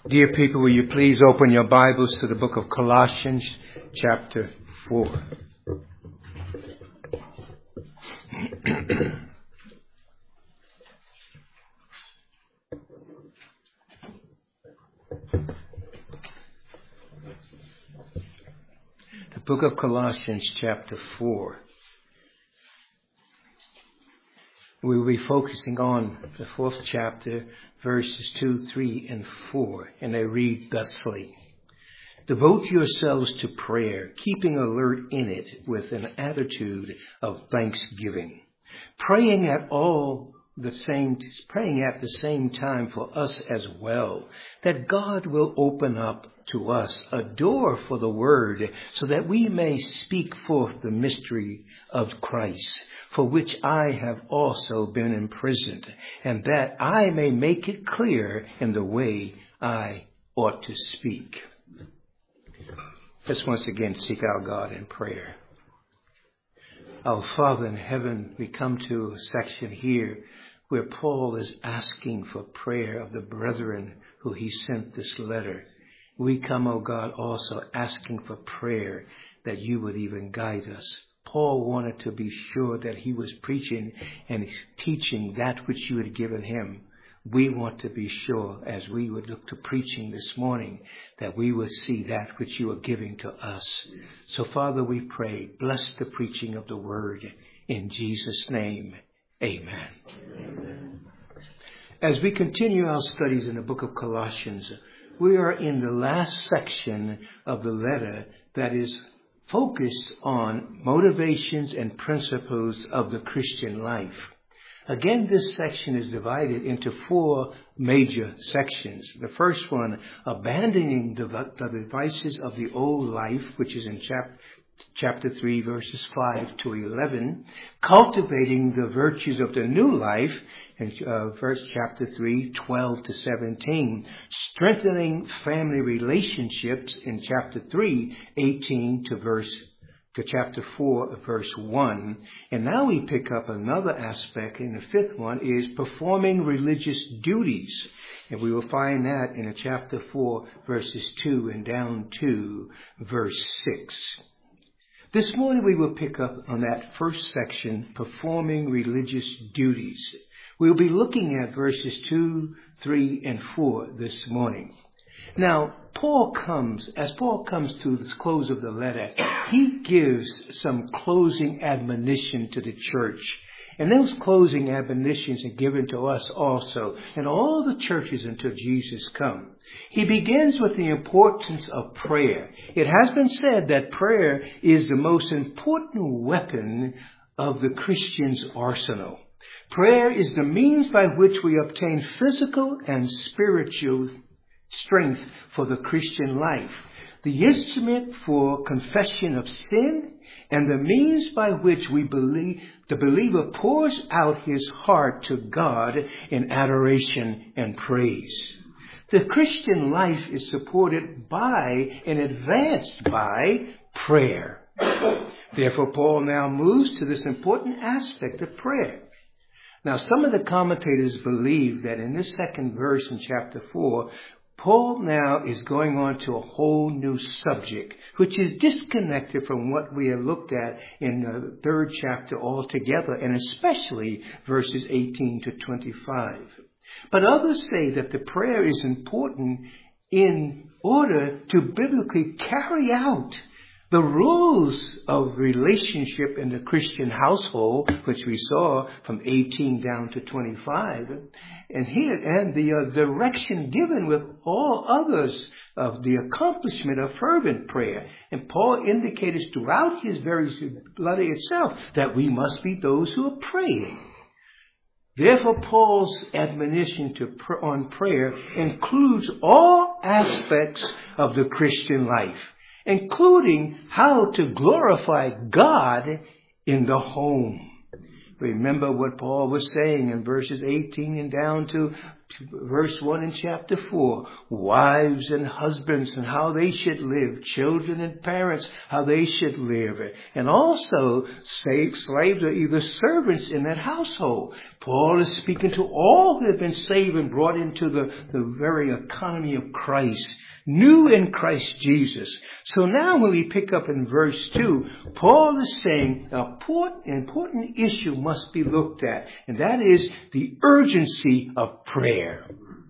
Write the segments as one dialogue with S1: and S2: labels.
S1: Dear people, will you please open your Bibles to the book of Colossians, chapter 4. The book of Colossians, chapter 4. We will be focusing on the fourth chapter, verses 2, 3, and 4, and they read thusly. Devote yourselves to prayer, keeping alert in it with an attitude of thanksgiving, praying at the same time for us as well, that God will open up to us a door for the word, so that we may speak forth the mystery of Christ, for which I have also been imprisoned, and that I may make it clear in the way I ought to speak. Let's once again seek our God in prayer. Our Father in heaven, we come to a section here where Paul is asking for prayer of the brethren who he sent this letter. We come, O God, also asking for prayer that you would even guide us. Paul wanted to be sure that he was preaching and teaching that which you had given him. We want to be sure, as we would look to preaching this morning, that we would see that which you are giving to us. So, Father, we pray, bless the preaching of the word. In Jesus' name, amen. Amen. As we continue our studies in the book of Colossians, we are in the last section of the letter that is focused on motivations and principles of the Christian life. Again, this section is divided into four major sections. The first one, abandoning the devices of the old life, which is in chapter 3, verses 5 to 11. Cultivating the virtues of the new life, in chapter 3, 12 to 17. Strengthening family relationships in chapter 3, 18 to chapter 4, verse 1. And now we pick up another aspect, and the fifth one is performing religious duties. And we will find that in chapter 4, verses 2 and down to verse 6. This morning we will pick up on that first section, performing religious duties. We'll be looking at verses 2, 3, and 4 this morning. Now, as Paul comes to the close of the letter, he gives some closing admonition to the church. And those closing admonitions are given to us also, and all the churches until Jesus comes. He begins with the importance of prayer. It has been said that prayer is the most important weapon of the Christian's arsenal. Prayer is the means by which we obtain physical and spiritual strength for the Christian life, the instrument for confession of sin, and the means by which the believer pours out his heart to God in adoration and praise. The Christian life is supported by and advanced by prayer. Therefore, Paul now moves to this important aspect of prayer. Now, some of the commentators believe that in this second verse in chapter 4, Paul now is going on to a whole new subject, which is disconnected from what we have looked at in the third chapter altogether, and especially verses 18 to 25. But others say that the prayer is important in order to biblically carry out the rules of relationship in the Christian household, which we saw from 18 down to 25, and the direction given with all others of the accomplishment of fervent prayer. And Paul indicated throughout his very letter itself that we must be those who are praying. Therefore, Paul's admonition on prayer includes all aspects of the Christian life, including how to glorify God in the home. Remember what Paul was saying in verses 18 and down to verse 1 in chapter 4, wives and husbands and how they should live, children and parents, how they should live. And also, slaves are either servants in that household. Paul is speaking to all who have been saved and brought into the very economy of Christ, new in Christ Jesus. So now when we pick up in verse 2, Paul is saying an important issue must be looked at, and that is the urgency of prayer.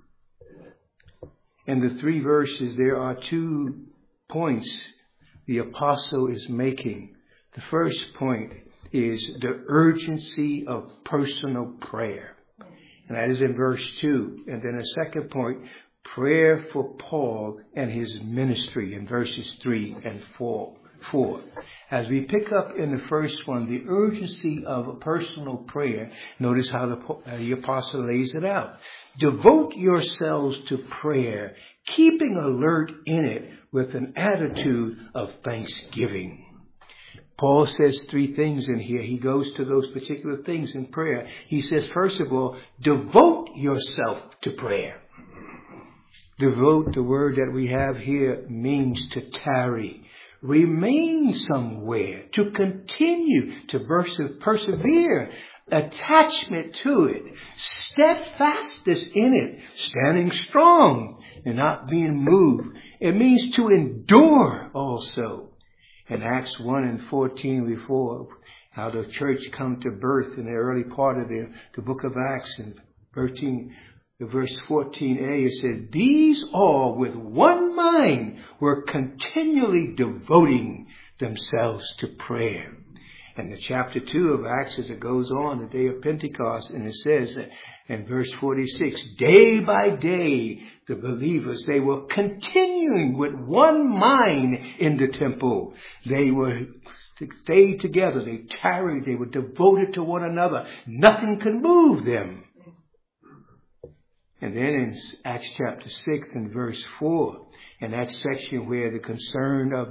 S1: In the 3 verses, there are 2 points the apostle is making. The first point is the urgency of personal prayer, and that is in verse 2. And then a second point, prayer for Paul and his ministry in verses 3 and 4. As we pick up in the first one, the urgency of personal prayer, notice how the apostle lays it out. Devote yourselves to prayer, keeping alert in it with an attitude of thanksgiving. Paul says 3 things in here. He goes to those particular things in prayer. He says, first of all, devote yourself to prayer. Devote, the word that we have here, means to tarry, remain somewhere, to continue, to persevere, attachment to it, steadfastness in it, standing strong and not being moved. It means to endure also. In Acts 1 and 14, before how the church come to birth in the early part of the book of Acts, in verse 14a, it says, these all with one mind were continually devoting themselves to prayer. And the chapter 2 of Acts, as it goes on, the day of Pentecost, and it says in verse 46, day by day, the believers, they were continuing with one mind in the temple. They were stayed together, they tarried, they were devoted to one another. Nothing could move them. And then in Acts chapter 6 and verse 4, in that section where the concern of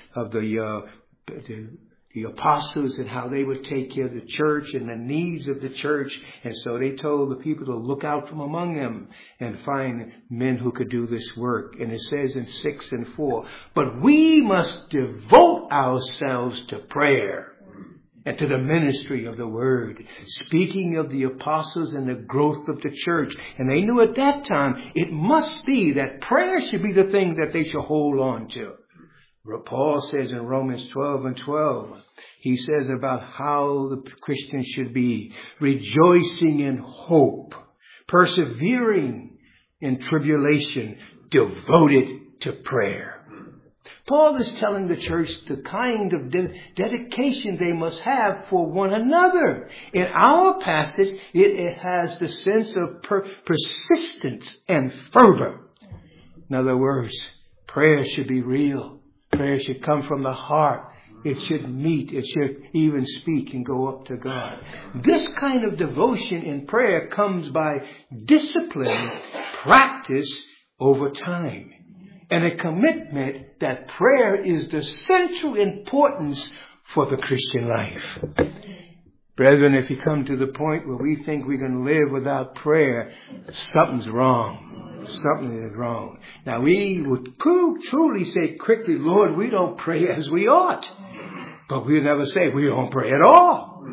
S1: the apostles and how they would take care of the church and the needs of the church. And so they told the people to look out from among them and find men who could do this work. And it says in 6 and 4, but we must devote ourselves to prayer and to the ministry of the word, speaking of the apostles and the growth of the church. And they knew at that time it must be that prayer should be the thing that they should hold on to. Paul says in Romans 12 and 12, he says about how the Christians should be rejoicing in hope, persevering in tribulation, devoted to prayer. Paul is telling the church the kind of dedication they must have for one another. In our passage, it has the sense of persistence and fervor. In other words, prayer should be real. Prayer should come from the heart. It should meet. It should even speak and go up to God. This kind of devotion in prayer comes by discipline, practice over time, and a commitment that prayer is the central importance for the Christian life. Brethren, if you come to the point where we think we can live without prayer, something's wrong. Something is wrong. Now, we would truly say quickly, Lord, we don't pray as we ought. But we'll never say we don't pray at all.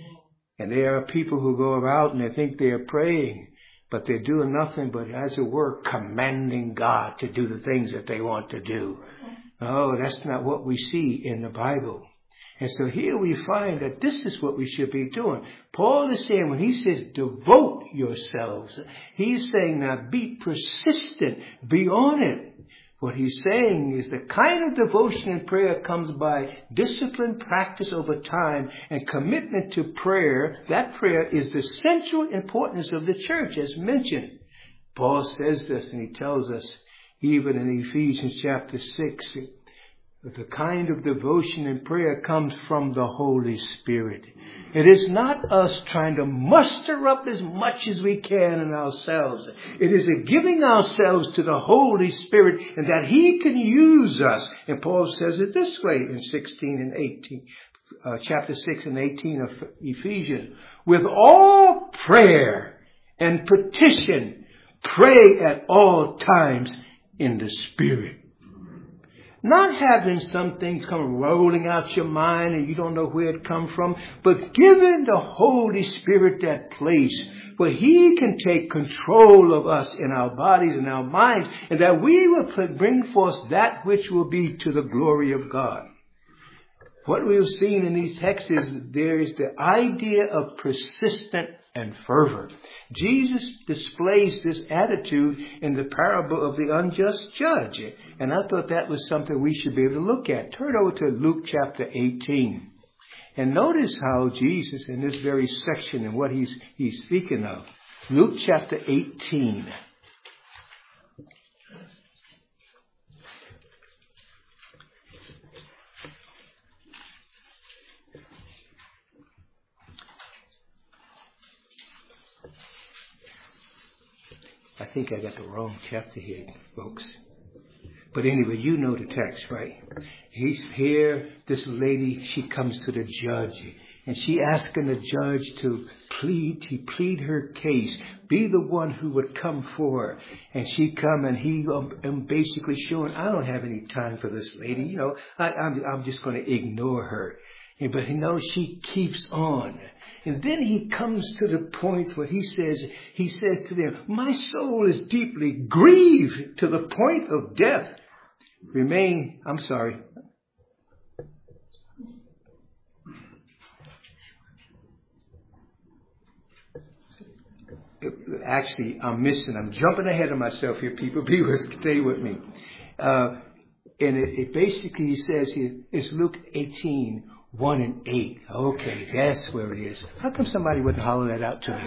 S1: And there are people who go about and they think they are praying, but they're doing nothing but, as it were, commanding God to do the things that they want to do. Oh, that's not what we see in the Bible. And so here we find that this is what we should be doing. Paul is saying, when he says devote yourselves, he's saying now be persistent, be on it. What he's saying is the kind of devotion and prayer comes by disciplined practice over time and commitment to prayer. That prayer is the central importance of the church, as mentioned. Paul says this, and he tells us, even in Ephesians chapter 6, that the kind of devotion and prayer comes from the Holy Spirit. It is not us trying to muster up as much as we can in ourselves. It is a giving ourselves to the Holy Spirit and that He can use us. And Paul says it this way in 16 and 18, chapter 6 and 18 of Ephesians. With all prayer and petition, Pray at all times in the Spirit. Not having some things come rolling out your mind and you don't know where it come from, but giving the Holy Spirit that place where He can take control of us in our bodies and our minds, and that we will bring forth that which will be to the glory of God. What we've seen in these texts is there is the idea of persistent and fervor. Jesus displays this attitude in the parable of the unjust judge. And I thought that was something we should be able to look at. Turn over to Luke chapter 18. And notice how Jesus in this very section and what he's speaking of. Luke chapter 18. I think I got the wrong chapter here, folks. But anyway, you know the text, right? He's here, this lady, she comes to the judge, and she asking the judge to plead her case, be the one who would come for her. And she come, and he basically showing, I don't have any time for this lady. You know, I'm just going to ignore her. But she keeps on. And then he comes to the point where he says to them, my soul is deeply grieved to the point of death. Actually, I'm jumping ahead of myself here, people. Stay with me. And it basically, he says here, it's Luke 18, 1 and 8. Okay, that's where it is. How come somebody wouldn't holler that out to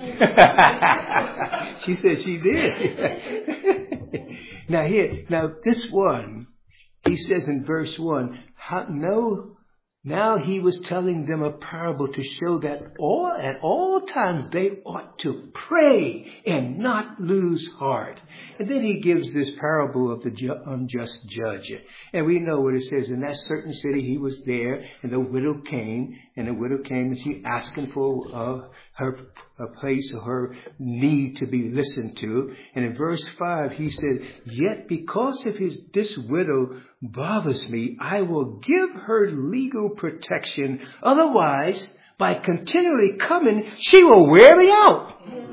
S1: me? She said she did. Now this one, he says in verse 1, now he was telling them a parable to show that at all times they ought to pray and not lose heart. And then he gives this parable of the unjust judge. And we know what it says. In that certain city he was there, and the widow came, and she asking for her place or her need to be listened to. And in verse 5 he said, yet because of this widow bothers me, I will give her legal protection. Otherwise, by continually coming, she will wear me out.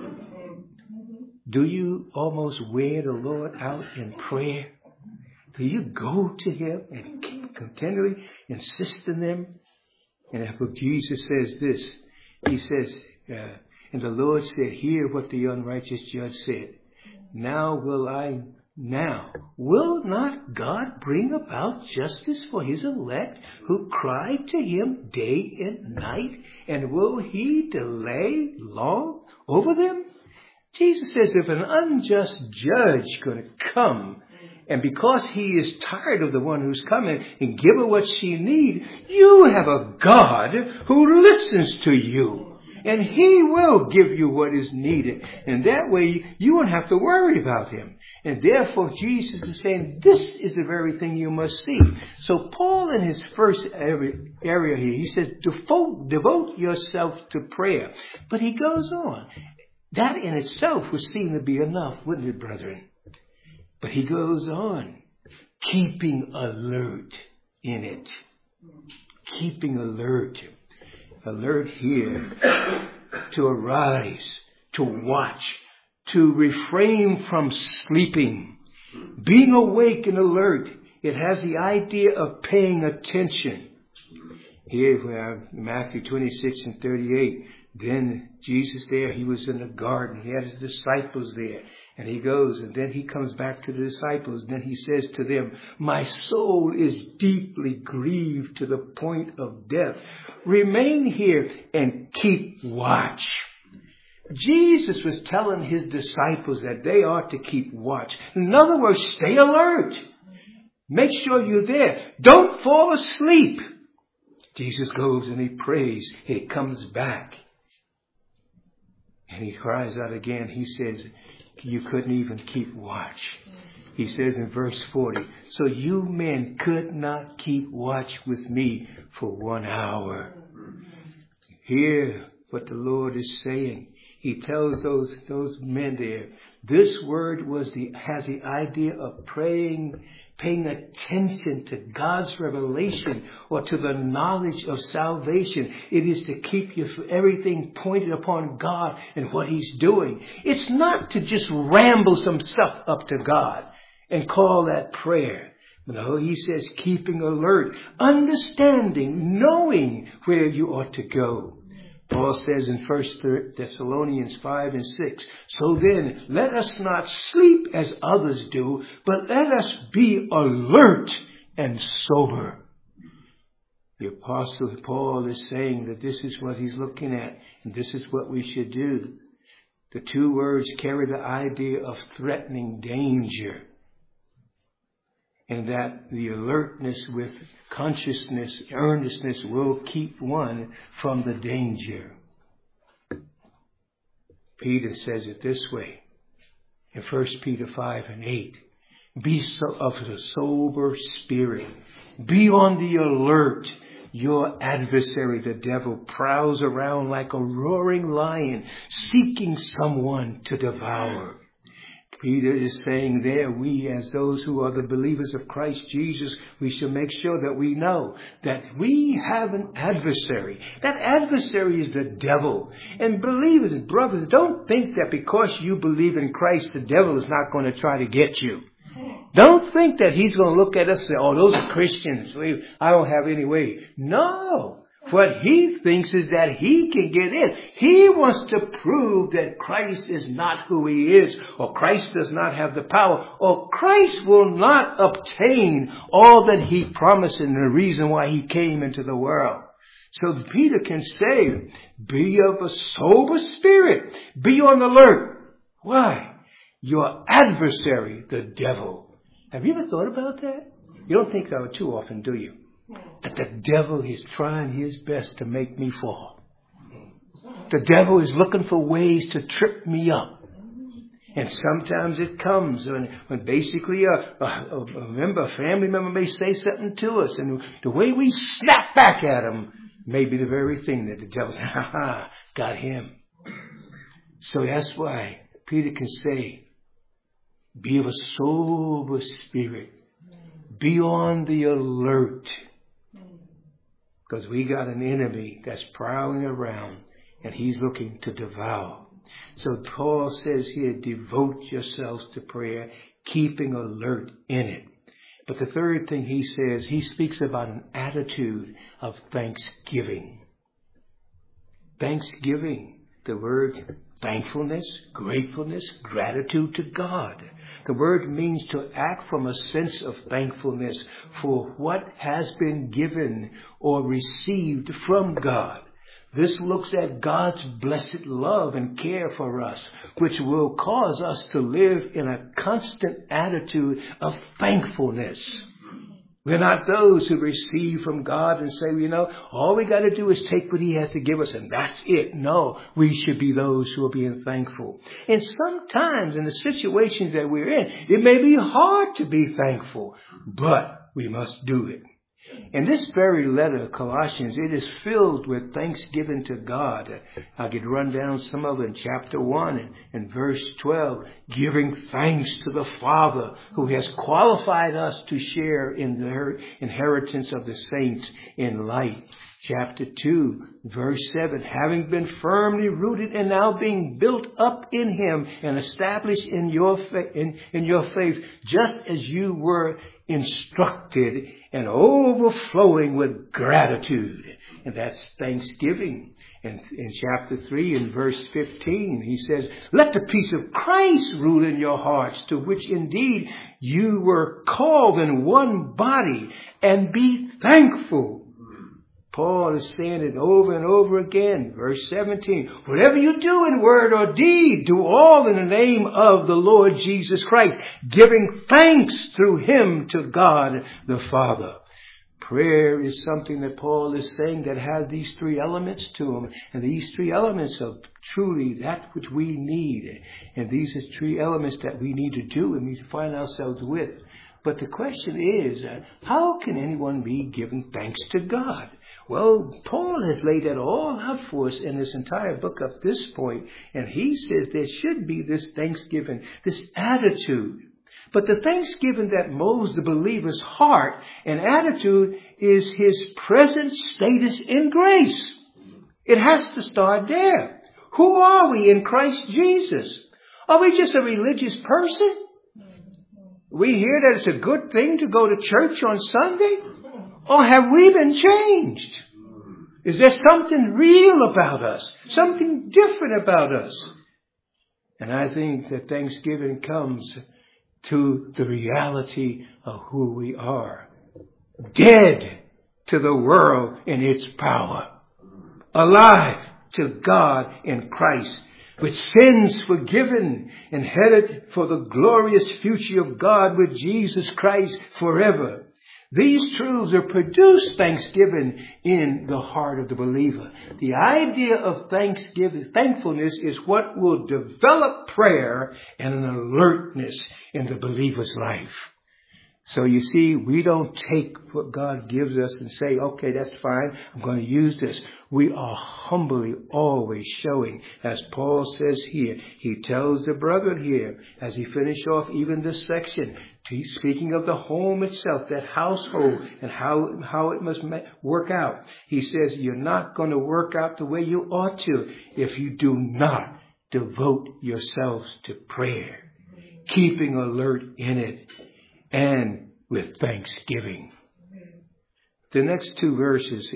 S1: Do you almost wear the Lord out in prayer? Do you go to Him and continually insist on them? And Jesus says this. He says, and the Lord said, hear what the unrighteous judge said. Will not God bring about justice for His elect who cry to Him day and night? And will He delay long over them? Jesus says if an unjust judge going to come, and because he is tired of the one who's coming and give her what she needs, you have a God who listens to you. And He will give you what is needed. And that way you won't have to worry about Him. And therefore Jesus is saying this is the very thing you must see. So Paul in his first area here, he says devote yourself to prayer. But he goes on. That in itself would seem to be enough, wouldn't it, brethren? But he goes on. Keeping alert in it. Keeping alert. Alert here, to arise, to watch, to refrain from sleeping. Being awake and alert, it has the idea of paying attention. Here we have Matthew 26 and 38. Then Jesus there, he was in the garden. He had his disciples there. And he goes, and then he comes back to the disciples. Then he says to them, my soul is deeply grieved to the point of death. Remain here and keep watch. Jesus was telling his disciples that they ought to keep watch. In other words, stay alert. Make sure you're there. Don't fall asleep. Jesus goes and he prays. He comes back. And he cries out again. He says, you couldn't even keep watch. He says in verse 40, so you men could not keep watch with me for 1 hour. Hear what the Lord is saying. he tells those men there, this word has the idea of praying, paying attention to God's revelation or to the knowledge of salvation. It is to keep everything pointed upon God and what He's doing. It's not to just ramble some stuff up to God and call that prayer. No, he says keeping alert, understanding, knowing where you ought to go. Paul says in 1 Thessalonians 5 and 6, so then let us not sleep as others do, but let us be alert and sober. The Apostle Paul is saying that this is what he's looking at, and this is what we should do. The two words carry the idea of threatening danger, and that the alertness with consciousness, earnestness will keep one from the danger. Peter says it this way in 1 Peter 5 and 8. Be of a sober spirit. Be on the alert. Your adversary, the devil, prowls around like a roaring lion, seeking someone to devour. Peter is saying there, we as those who are the believers of Christ Jesus, we should make sure that we know that we have an adversary. That adversary is the devil. And believers and brothers, don't think that because you believe in Christ, the devil is not going to try to get you. Don't think that he's going to look at us and say, oh, those are Christians. I don't have any way. No. What he thinks is that he can get in. He wants to prove that Christ is not who he is, or Christ does not have the power, or Christ will not obtain all that he promised and the reason why he came into the world. So Peter can say, be of a sober spirit. Be on alert. Why? Your adversary, the devil. Have you ever thought about that? You don't think that too often, do you? That the devil is trying his best to make me fall. The devil is looking for ways to trip me up. And sometimes it comes when basically a family member may say something to us, and the way we snap back at him may be the very thing that the devil says, ha, got him. So that's why Peter can say, be of a sober spirit. Be on the alert. Because we got an enemy that's prowling around and he's looking to devour. So Paul says here, devote yourselves to prayer, keeping alert in it. But the third thing he says, he speaks about an attitude of thanksgiving. Thanksgiving, the word thankfulness, gratefulness, gratitude to God. The word means to act from a sense of thankfulness for what has been given or received from God. This looks at God's blessed love and care for us, which will cause us to live in a constant attitude of thankfulness. We're not those who receive from God and say, all we got to do is take what he has to give us and that's it. No, we should be those who are being thankful. And sometimes in the situations that we're in, it may be hard to be thankful, but we must do it. In this very letter of Colossians, it is filled with thanksgiving to God. I could run down some of it in chapter 1 and verse 12, giving thanks to the Father who has qualified us to share in the inheritance of the saints in light. Chapter 2, verse 7, having been firmly rooted and now being built up in him and established in your faith, just as you were instructed and overflowing with gratitude. And that's thanksgiving. And in chapter 3 and verse 15, he says, let the peace of Christ rule in your hearts, to which indeed you were called in one body, and be thankful. Paul is saying it over and over again. Verse 17, whatever you do in word or deed, do all in the name of the Lord Jesus Christ, giving thanks through him to God the Father. Prayer is something that Paul is saying that has these three elements to them. And these three elements are truly that which we need. And these are three elements that we need to do and we find ourselves with. But the question is, how can anyone be giving thanks to God? Well, Paul has laid that all out for us in this entire book up this point. And he says there should be this thanksgiving, this attitude. But the thanksgiving that molds the believer's heart and attitude is his present status in grace. It has to start there. Who are we in Christ Jesus? Are we just a religious person? We hear that it's a good thing to go to church on Sunday? Or have we been changed? Is there something real about us? Something different about us? And I think that Thanksgiving comes to the reality of who we are. Dead to the world in its power. Alive to God in Christ. With sins forgiven and headed for the glorious future of God with Jesus Christ forever. These truths are produced thanksgiving in the heart of the believer. The idea of thankfulness is what will develop prayer and an alertness in the believer's life. So you see, we don't take what God gives us and say, okay, that's fine, I'm going to use this. We are humbly always showing, as Paul says here, he tells the brethren here, as he finishes off even this section, he's speaking of the home itself, that household, and how it must work out. He says, you're not going to work out the way you ought to if you do not devote yourselves to prayer, keeping alert in it, and with thanksgiving. The next two verses,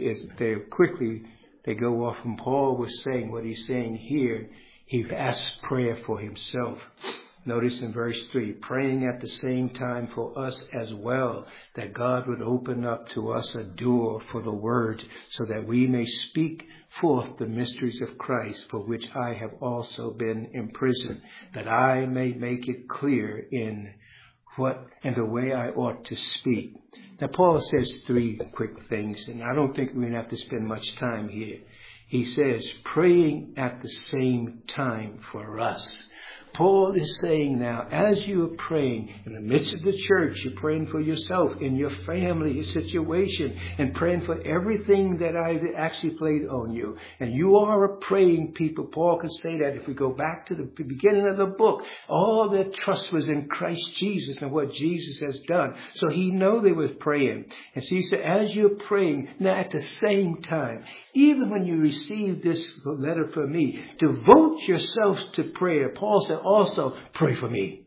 S1: they go off from Paul was saying what he's saying here. He asks prayer for himself. Notice in verse 3, praying at the same time for us as well, that God would open up to us a door for the word, so that we may speak forth the mysteries of Christ, for which I have also been imprisoned, that I may make it clear in what and the way I ought to speak. Now Paul says three quick things, and I don't think we're going to have to spend much time here. He says, praying at the same time for us. Paul is saying now, as you are praying in the midst of the church, you're praying for yourself, in your family, your situation, and praying for everything that I've actually played on you. And you are a praying people. Paul can say that if we go back to the beginning of the book, all their trust was in Christ Jesus and what Jesus has done. So he knew they were praying. And so he said, as you're praying, now at the same time, even when you receive this letter from me, devote yourselves to prayer. Paul said, also pray for me.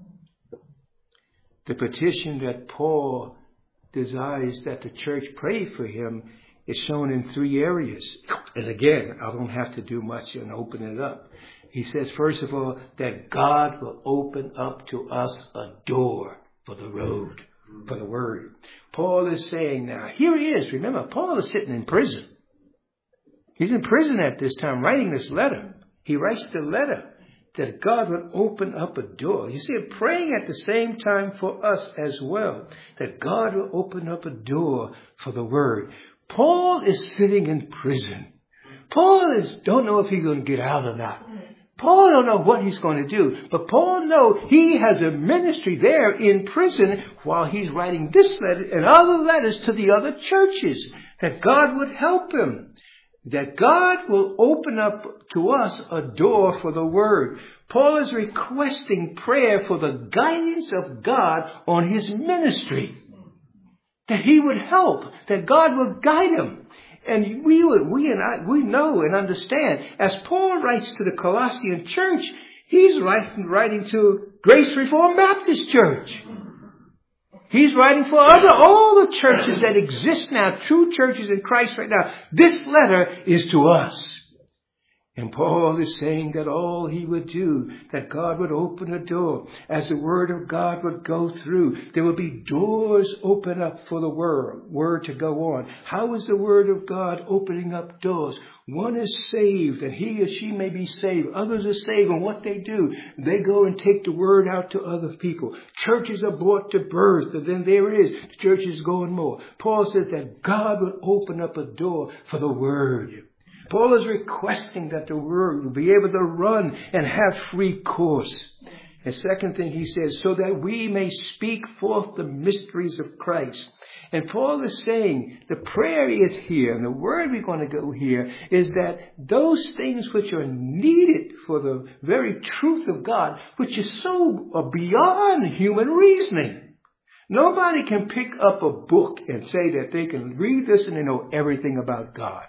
S1: The petition that Paul desires that the church pray for him is shown in three areas. And again, I don't have to do much and open it up. He says, first of all, that God will open up to us a door for the road, for the word. Paul is saying now, here he is. Remember, Paul is sitting in prison. He's in prison at this time writing this letter. He writes the letter that God would open up a door. You see, praying at the same time for us as well, that God will open up a door for the word. Paul is sitting in prison. Paul don't know if he's going to get out or not. Paul don't know what he's going to do, but Paul knows he has a ministry there in prison while he's writing this letter and other letters to the other churches, that God would help him. That God will open up to us a door for the word. Paul is requesting prayer for the guidance of God on his ministry. That he would help, that God would guide him. And we know and understand, as Paul writes to the Colossian church, he's writing to Grace Reformed Baptist Church. He's writing for all the churches that exist now, true churches in Christ right now. This letter is to us. And Paul is saying that all he would do, that God would open a door as the word of God would go through. There would be doors open up for the word to go on. How is the word of God opening up doors? One is saved and he or she may be saved. Others are saved, and what they do, they go and take the word out to other people. Churches are brought to birth, and then there it is. The church is going more. Paul says that God would open up a door for the word. Paul is requesting that the word will be able to run and have free course. And second thing he says, so that we may speak forth the mysteries of Christ. And Paul is saying the prayer is here, and the word we're going to go here is that those things which are needed for the very truth of God, which is so beyond human reasoning. Nobody can pick up a book and say that they can read this and they know everything about God.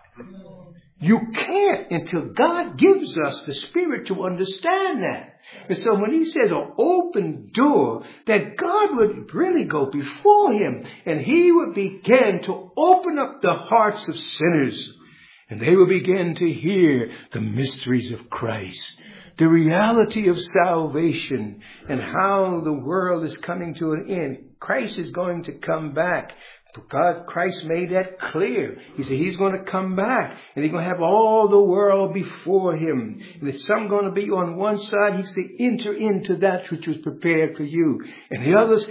S1: You can't until God gives us the Spirit to understand that. And so when he says an open door, that God would really go before him and he would begin to open up the hearts of sinners. And they will begin to hear the mysteries of Christ, the reality of salvation, and how the world is coming to an end. Christ is going to come back. Christ made that clear. He said he's going to come back and he's going to have all the world before him. And if some going to be on one side, he said, enter into that which was prepared for you. And the others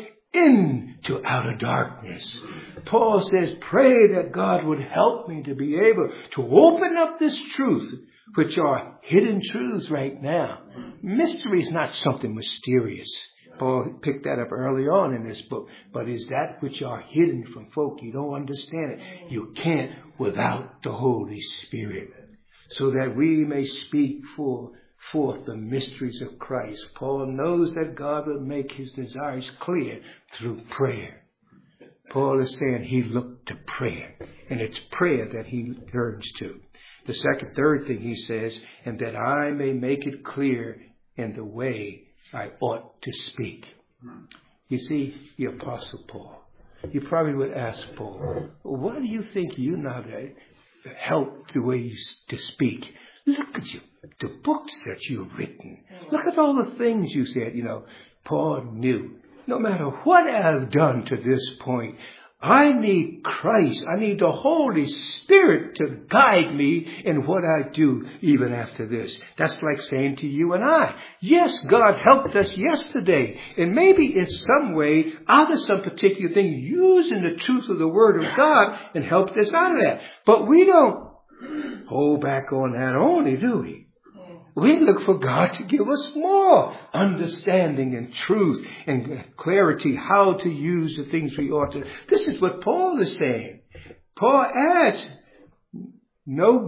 S1: into outer darkness. Paul says, pray that God would help me to be able to open up this truth, which are hidden truths right now. Mystery is not something mysterious. Paul picked that up early on in this book. But is that which are hidden from folk. You don't understand it. You can't without the Holy Spirit. So that we may speak forth the mysteries of Christ. Paul knows that God will make his desires clear through prayer. Paul is saying he looked to prayer. And it's prayer that he turns to. The third thing he says, and that I may make it clear in the way I ought to speak. You see, the Apostle Paul. You probably would ask Paul, why do you think you know that help the way to speak? Look at you, the books that you've written. Look at all the things you said. Paul knew. No matter what I've done to this point, I need Christ. I need the Holy Spirit to guide me in what I do even after this. That's like saying to you and I, yes, God helped us yesterday. And maybe in some way, out of some particular thing, using the truth of the Word of God and helped us out of that. But we don't hold back on that only, do we? We look for God to give us more understanding and truth and clarity, how to use the things we ought to. This is what Paul is saying. Paul adds, he know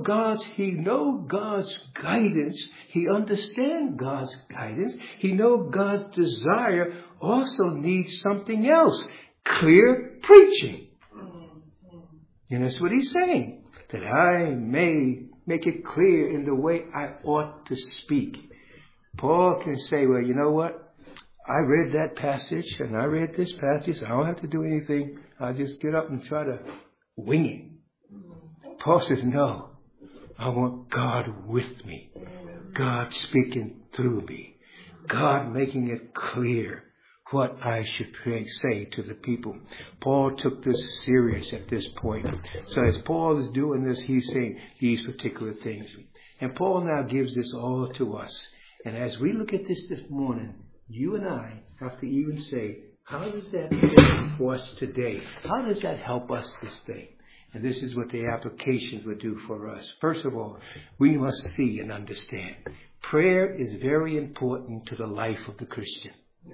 S1: God's guidance. He understands God's guidance. He knows God's desire also needs something else. Clear preaching. And that's what he's saying. That I may make it clear in the way I ought to speak. Paul can say, well, you know what? I read that passage and I read this passage. I don't have to do anything. I'll just get up and try to wing it. Paul says, no. I want God with me. God speaking through me. God making it clear what I should say to the people. Paul took this serious at this point. So as Paul is doing this, he's saying these particular things. And Paul now gives this all to us. And as we look at this morning, you and I have to even say, how does that fit for us today? How does that help us this day? And this is what the applications would do for us. First of all, we must see and understand. Prayer is very important to the life of the Christian.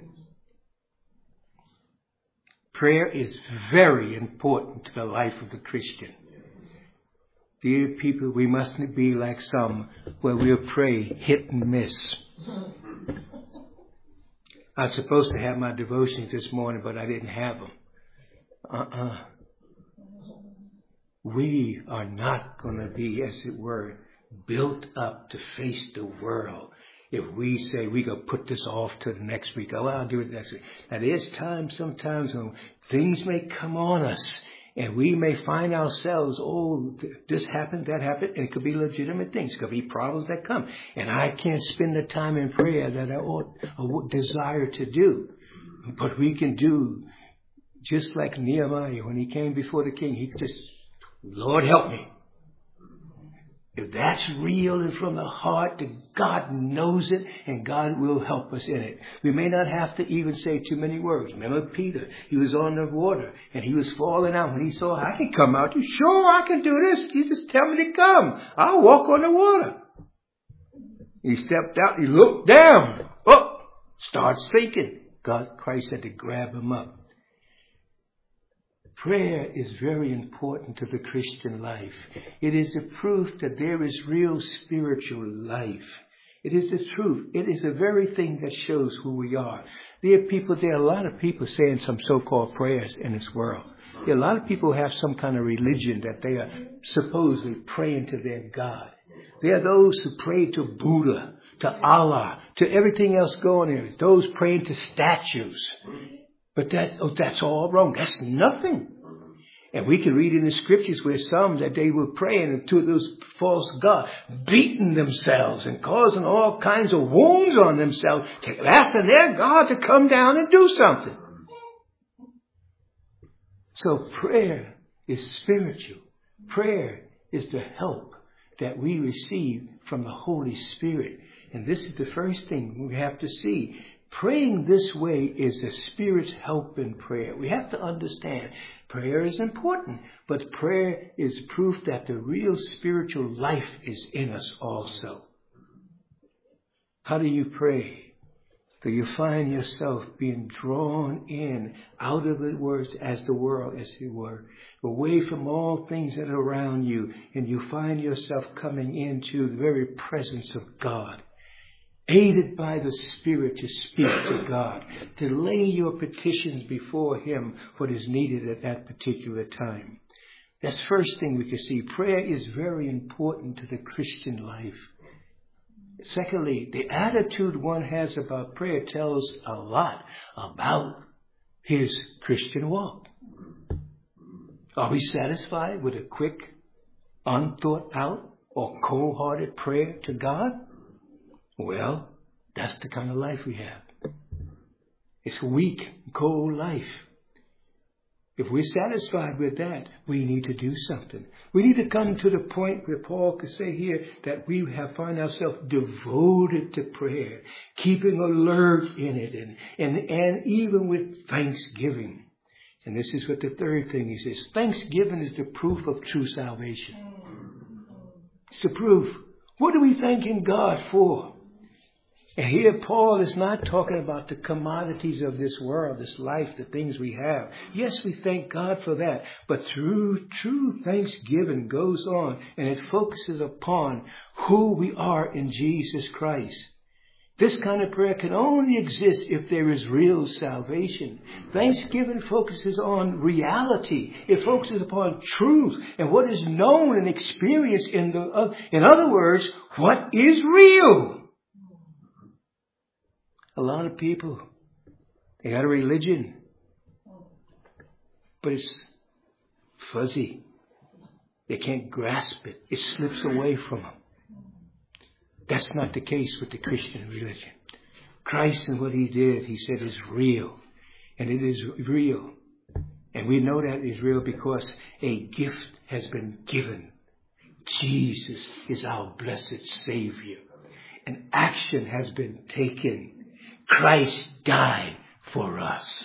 S1: Prayer is very important to the life of the Christian. Dear people, we mustn't be like some where we'll pray hit and miss. I was supposed to have my devotions this morning, but I didn't have them. We are not going to be, as it were, built up to face the world. If we say we're going to put this off to the next week, I'll do it next week. Now, there's times sometimes when things may come on us and we may find ourselves, this happened, that happened, and it could be legitimate things. It could be problems that come. And I can't spend the time in prayer that I would desire to do. But we can do just like Nehemiah when he came before the king. He just, Lord, help me. If that's real and from the heart, God knows it and God will help us in it. We may not have to even say too many words. Remember Peter, he was on the water and he was falling out. When he saw, I can come out. Sure, I can do this. You just tell me to come. I'll walk on the water. He stepped out. He looked down. Oh, starts thinking. Christ had to grab him up. Prayer is very important to the Christian life. It is a proof that there is real spiritual life. It is the truth. It is the very thing that shows who we are. There are a lot of people saying some so-called prayers in this world. There are a lot of people who have some kind of religion that they are supposedly praying to their God. There are those who pray to Buddha, to Allah, to everything else going there. Those praying to statues. But that's all wrong. That's nothing. And we can read in the scriptures where some that they were praying to those false gods, beating themselves and causing all kinds of wounds on themselves, asking their God to come down and do something. So prayer is spiritual. Prayer is the help that we receive from the Holy Spirit. And this is the first thing we have to see. Praying this way is the Spirit's help in prayer. We have to understand prayer is important, but prayer is proof that the real spiritual life is in us also. How do you pray? Do you find yourself being drawn in out of the words as the world, as it were, away from all things that are around you, and you find yourself coming into the very presence of God? Aided by the Spirit to speak to God, to lay your petitions before Him, what is needed at that particular time. That's the first thing we can see. Prayer is very important to the Christian life. Secondly, the attitude one has about prayer tells a lot about his Christian walk. Are we satisfied with a quick, unthought out, or cold-hearted prayer to God? Well, that's the kind of life we have. It's a weak, cold life. If we're satisfied with that, we need to do something. We need to come to the point where Paul could say here that we have find ourselves devoted to prayer, keeping alert in it, and even with thanksgiving. And this is what the third thing he says. Thanksgiving is the proof of true salvation. It's the proof. What are we thanking God for? And here Paul is not talking about the commodities of this world, this life, the things we have. Yes, we thank God for that. But true thanksgiving goes on, and it focuses upon who we are in Jesus Christ. This kind of prayer can only exist if there is real salvation. Thanksgiving focuses on reality. It focuses upon truth and what is known and experienced in other words, what is real. A lot of people, they got a religion, but it's fuzzy. They can't grasp it. It slips away from them. That's not the case with the Christian religion. Christ and what He did, He said, is real. And it is real. And we know that is real because a gift has been given. Jesus is our blessed Savior. An action has been taken. Christ died for us.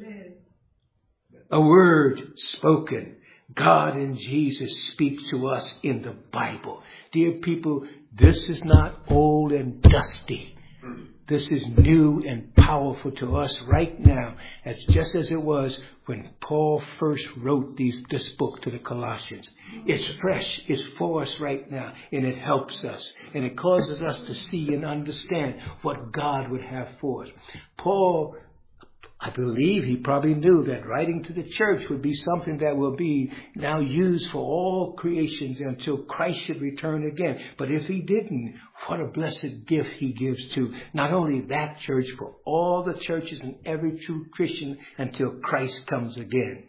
S1: A word spoken. God and Jesus speak to us in the Bible. Dear people, this is not old and dusty. This is new and powerful to us right now, just as it was when Paul first wrote this book to the Colossians. It's fresh, it's for us right now, and it helps us, and it causes us to see and understand what God would have for us. Paul, I believe he probably knew that writing to the church would be something that will be now used for all creations until Christ should return again. But if he didn't, what a blessed gift he gives to not only that church, but all the churches and every true Christian until Christ comes again.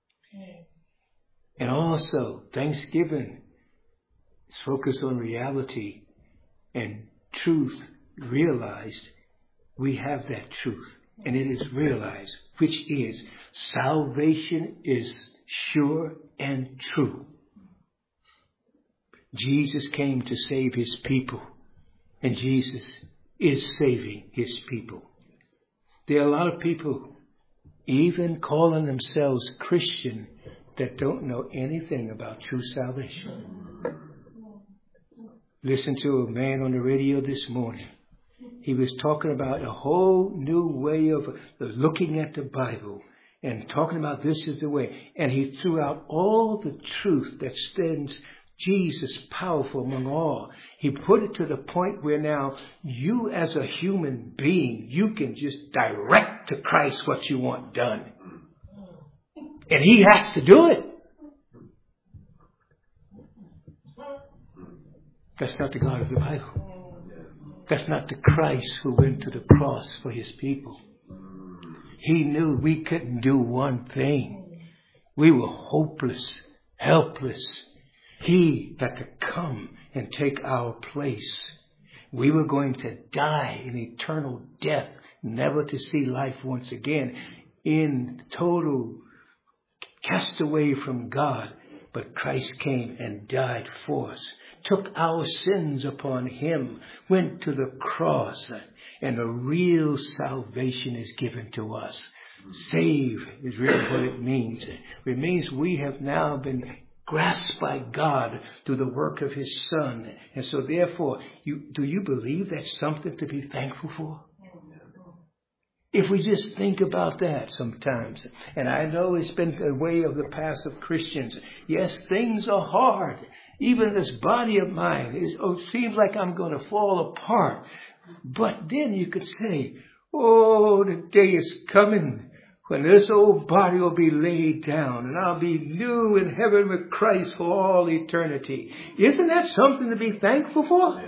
S1: And also, Thanksgiving is focused on reality and truth realized. We have that truth. And it is realized, which is salvation is sure and true. Jesus came to save His people, and Jesus is saving His people. There are a lot of people, even calling themselves Christian, that don't know anything about true salvation. Listen to a man on the radio this morning. he was talking about a whole new way of looking at the Bible and talking about this is the way. And he threw out all the truth that stands Jesus powerful among all. He put it to the point where now you as a human being, you can just direct to Christ what you want done. And he has to do it. That's not the God of the Bible. That's not the Christ who went to the cross for his people. He knew we couldn't do one thing. We were hopeless, helpless. He had to come and take our place. We were going to die in eternal death, never to see life once again, in total cast away from God. But Christ came and died for us, took our sins upon him, went to the cross, and a real salvation is given to us. Save is really what it means. It means we have now been grasped by God through the work of his Son. And so therefore, do you believe that's something to be thankful for? If we just think about that sometimes. And I know it's been the way of the past of Christians. Yes, things are hard. Even this body of mine, it seems like I'm going to fall apart. But then you could say, oh, the day is coming when this old body will be laid down and I'll be new in heaven with Christ for all eternity. Isn't that something to be thankful for?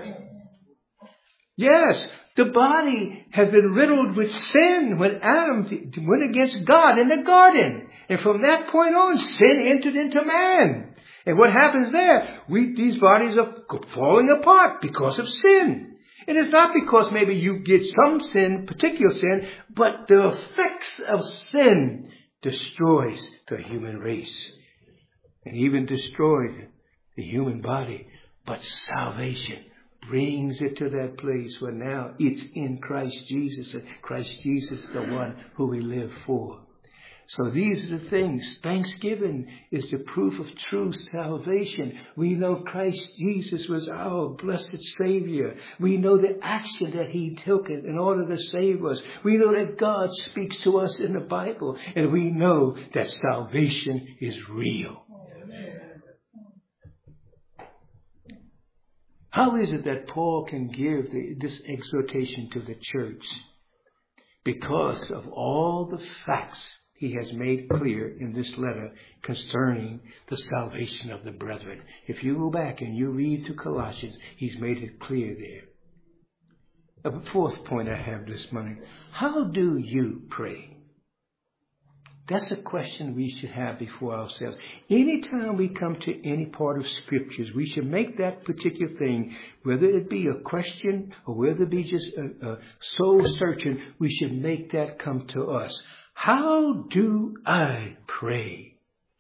S1: Yes, the body has been riddled with sin when Adam went against God in the garden. And from that point on, sin entered into man. And what happens there? These bodies are falling apart because of sin. And it's not because maybe you get some sin, particular sin, but the effects of sin destroys the human race. And even destroyed the human body. But salvation brings it to that place where now it's in Christ Jesus. And Christ Jesus is the one who we live for. So these are the things. Thanksgiving is the proof of true salvation. We know Christ Jesus was our blessed Savior. We know the action that he took in order to save us. We know that God speaks to us in the Bible. And we know that salvation is real. How is it that Paul can give this exhortation to the church? Because of all the facts he has made clear in this letter concerning the salvation of the brethren. If you go back and you read to Colossians, he's made it clear there. A fourth point I have this morning. How do you pray? That's a question we should have before ourselves. Anytime we come to any part of scriptures, we should make that particular thing, whether it be a question or whether it be just a soul searching, we should make that come to us. How do I pray?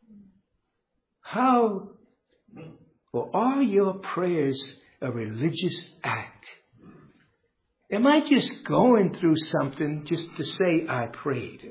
S1: Or are your prayers a religious act? Am I just going through something just to say I prayed?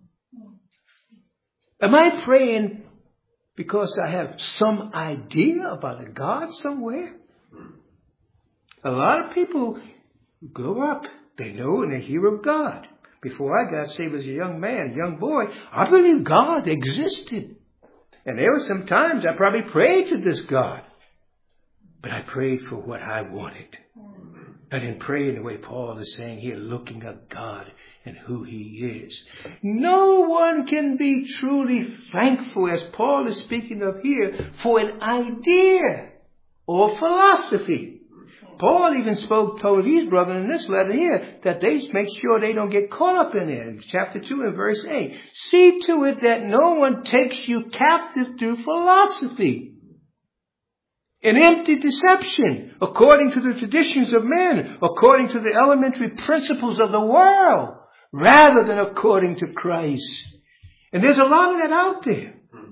S1: Am I praying because I have some idea about a God somewhere? A lot of people grow up, they know and they hear of God. Before I got saved as a young man, young boy, I believed God existed. And there were some times I probably prayed to this God. But I prayed for what I wanted. I didn't pray in the way Paul is saying here, looking at God and who he is. No one can be truly thankful, as Paul is speaking of here, for an idea or philosophy. Paul even told these brothers in this letter here that they make sure they don't get caught up in it. In chapter 2 and verse 8. See to it that no one takes you captive through philosophy. An empty deception, according to the traditions of men, according to the elementary principles of the world, rather than according to Christ. And there's a lot of that out there.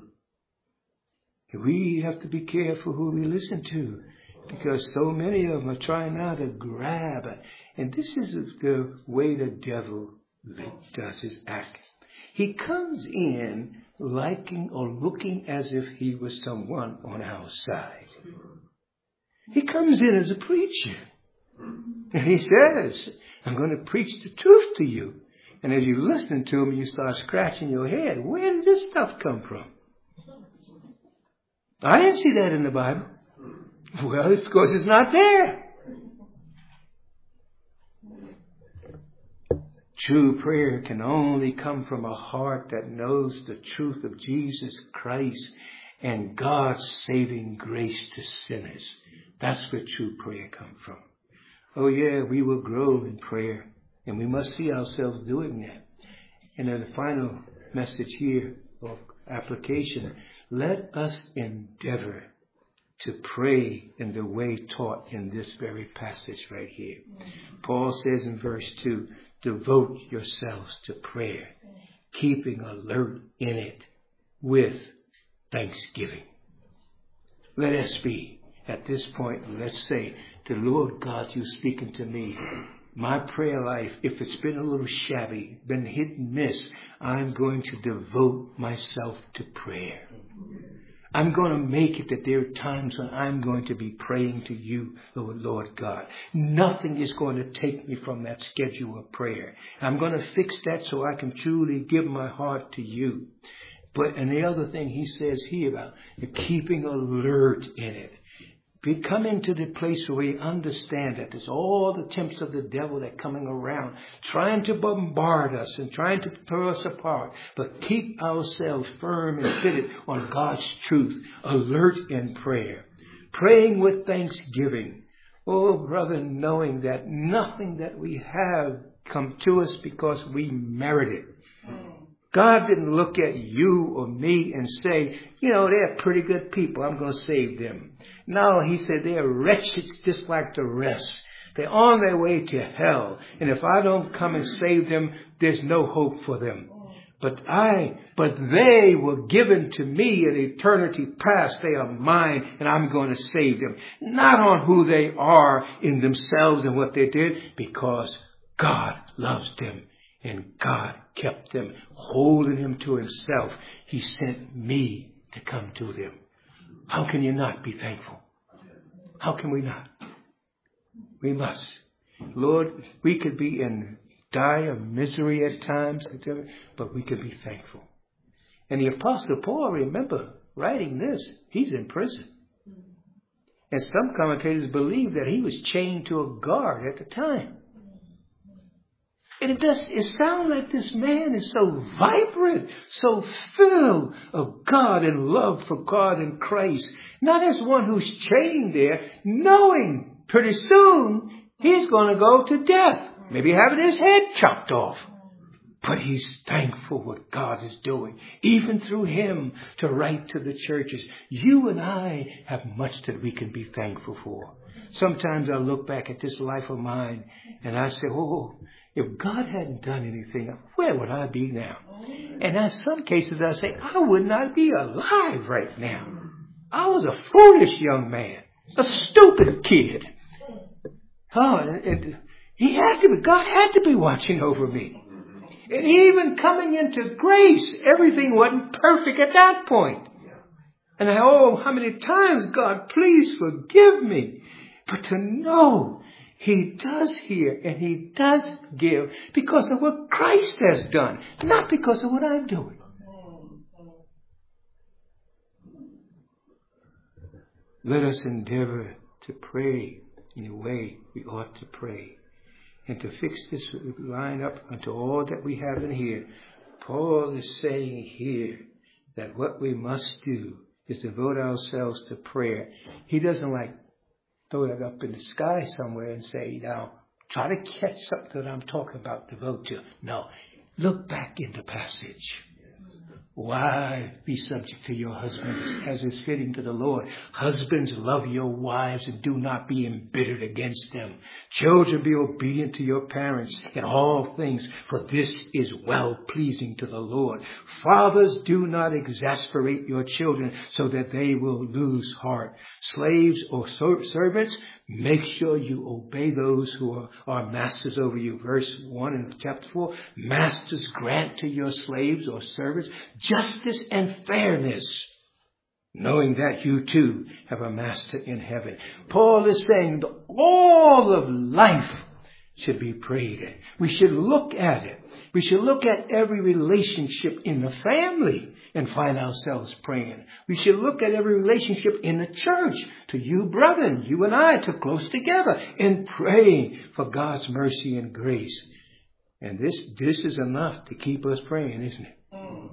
S1: We have to be careful who we listen to, because so many of them are trying now to grab. And this is the way the devil does his act. He comes in liking or looking as if he was someone on our side. He comes in as a preacher. And he says, I'm going to preach the truth to you. And as you listen to him, you start scratching your head. Where did this stuff come from? I didn't see that in the Bible. Well, it's because it's not there. True prayer can only come from a heart that knows the truth of Jesus Christ and God's saving grace to sinners. That's where true prayer comes from. Oh yeah, we will grow in prayer, and we must see ourselves doing that. And then the final message here, or application, let us endeavor to pray in the way taught in this very passage right here. Paul says in verse 2, devote yourselves to prayer, keeping alert in it with thanksgiving. Let us be, at this point, let's say, the Lord God, you speaking to me. My prayer life, if it's been a little shabby, been hit and miss, I'm going to devote myself to prayer. I'm going to make it that there are times when I'm going to be praying to you, Lord God. Nothing is going to take me from that schedule of prayer. I'm going to fix that so I can truly give my heart to you. And the other thing he says here about keeping alert in it. We come into the place where we understand that there's all the attempts of the devil that are coming around, trying to bombard us and trying to tear us apart. But keep ourselves firm and fitted on God's truth, alert in prayer, praying with thanksgiving. Oh, brother, knowing that nothing that we have come to us because we merit it. God didn't look at you or me and say, they're pretty good people. I'm going to save them. No, he said they're wretched just like the rest. They're on their way to hell. And if I don't come and save them, there's no hope for them. But they were given to me in eternity past. They are mine, and I'm going to save them. Not on who they are in themselves and what they did, because God loves them. And God kept them, holding them to himself. He sent me to come to them. How can you not be thankful? How can we not? We must. Lord, we could be in dire misery at times, but we could be thankful. And the Apostle Paul, remember, writing this, he's in prison. And some commentators believe that he was chained to a guard at the time. And it sounds like this man is so vibrant, so filled of God and love for God and Christ. Not as one who's chained there, knowing pretty soon he's going to go to death. Maybe having his head chopped off. But he's thankful what God is doing, even through him, to write to the churches. You and I have much that we can be thankful for. Sometimes I look back at this life of mine and I say, if God hadn't done anything, where would I be now? And in some cases I say, I would not be alive right now. I was a foolish young man, a stupid kid. And God had to be watching over me. And even coming into grace, everything wasn't perfect at that point. And how many times, God, please forgive me. But to know he does hear and he does give because of what Christ has done, not because of what I'm doing. Let us endeavor to pray in the way we ought to pray. And to fix this line up unto all that we have in here, Paul is saying here that what we must do is devote ourselves to prayer. He doesn't throw that up in the sky somewhere and say, now, try to catch something that I'm talking about, devote to. No, look back in the passage. Why be subject to your husbands as is fitting to the Lord? Husbands, love your wives and do not be embittered against them. Children, be obedient to your parents in all things, for this is well pleasing to the Lord. Fathers, do not exasperate your children so that they will lose heart. Slaves or servants, make sure you obey those who are masters over you. Verse 1 in chapter 4, masters, grant to your slaves or servants justice and fairness, knowing that you too have a master in heaven. Paul is saying all of life should be prayed at. We should look at it. We should look at every relationship in the family and find ourselves praying. We should look at every relationship in the church, to you brethren, you and I, to close together and pray for God's mercy and grace. And this is enough to keep us praying, isn't it?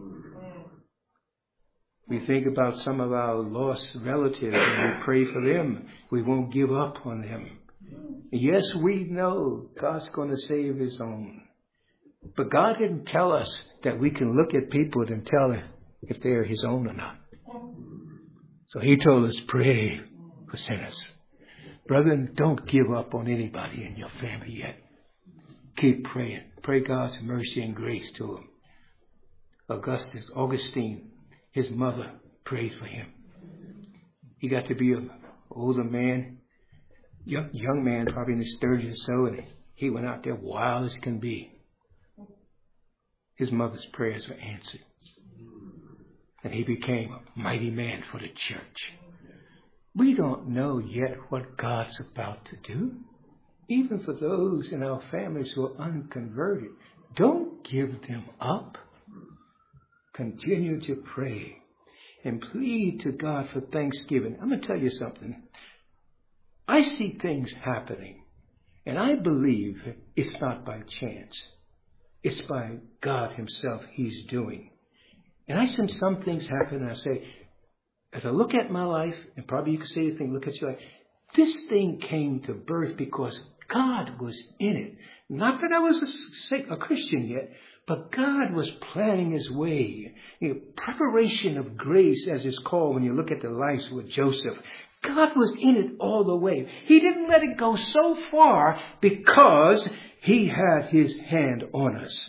S1: We think about some of our lost relatives and we pray for them. We won't give up on them. Yes, we know God's going to save his own. But God didn't tell us that we can look at people and tell if they're his own or not. So he told us, pray for sinners. Brethren, don't give up on anybody in your family yet. Keep praying. Pray God's mercy and grace to him. Augustine, his mother prayed for him. He got to be an older man, young man, probably in his 30s or so, and he went out there wild as can be. His mother's prayers were answered. And he became a mighty man for the church. We don't know yet what God's about to do. Even for those in our families who are unconverted, don't give them up. Continue to pray and plead to God for thanksgiving. I'm going to tell you something. I see things happening, and I believe it's not by chance. It's by God himself he's doing. And I see some things happen, and I say, as I look at my life, and probably you could say the thing, look at your life, this thing came to birth because God was in it. Not that I was a Christian yet, but God was planning his way. Preparation of grace, as it's called when you look at the lives with Joseph. God was in it all the way. He didn't let it go so far because he had his hand on us.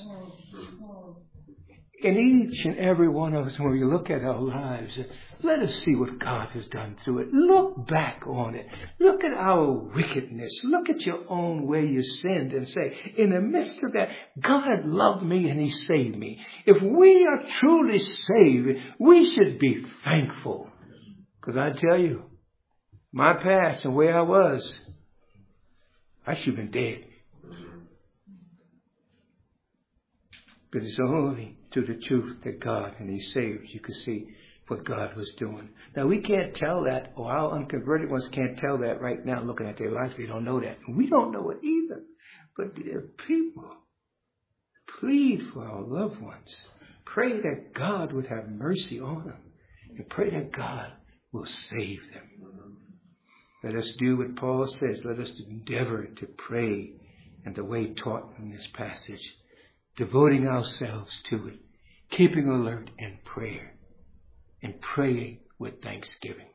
S1: And each and every one of us, when we look at our lives, let us see what God has done through it. Look back on it. Look at our wickedness. Look at your own way you sinned and say, in the midst of that, God loved me and he saved me. If we are truly saved, we should be thankful. Because I tell you, my past and where I was, I should have been dead. But it's only to the truth that God and he saved. You can see what God was doing. Now we can't tell that, or our unconverted ones can't tell that right now looking at their life. They don't know that. We don't know it either. But dear people, plead for our loved ones. Pray that God would have mercy on them. And pray that God will save them. Let us do what Paul says. Let us endeavor to pray in the way taught in this passage. Devoting ourselves to it. Keeping alert in prayer. And praying with thanksgiving.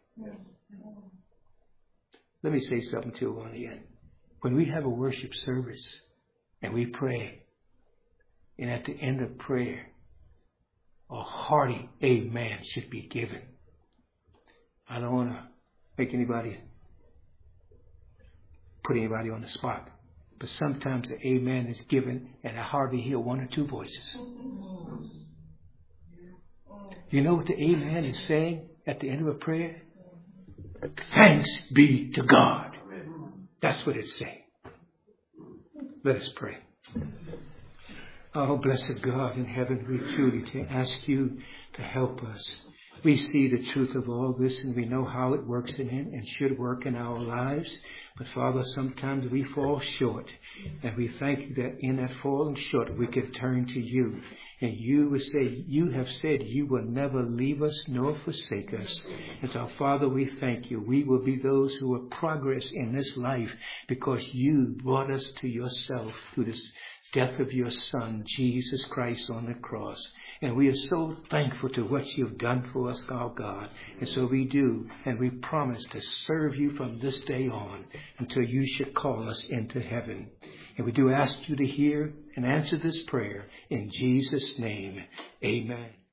S1: Let me say something too on the end. When we have a worship service and we pray, and at the end of prayer, a hearty amen should be given. I don't want to put anybody on the spot. But sometimes the amen is given and I hardly hear one or two voices. You know what the amen is saying at the end of a prayer? Thanks be to God. That's what it's saying. Let us pray. Oh, blessed God in heaven, we truly ask you to help us. We see the truth of all this and we know how it works in him and should work in our lives. But Father, sometimes we fall short. And we thank you that in that falling short we can turn to you. And you have said you will never leave us nor forsake us. And so Father, we thank you. We will be those who will progress in this life because you brought us to yourself through this death of your Son, Jesus Christ, on the cross. And we are so thankful to what you've done for us, our God. And so we do, and we promise to serve you from this day on until you should call us into heaven. And we do ask you to hear and answer this prayer in Jesus' name. Amen.